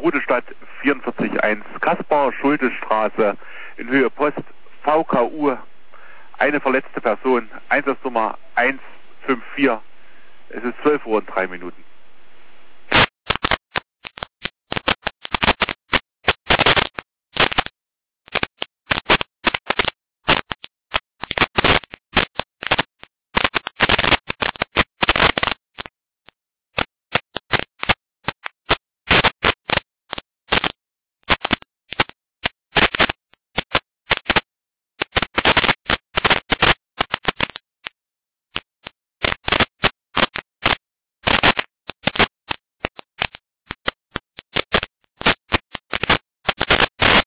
Rudestadt 44.1 Kaspar-Schulte-Straße in Höhe Post VKU. Eine verletzte Person, Einsatznummer 154. Es ist 12 Uhr und 3 Minuten.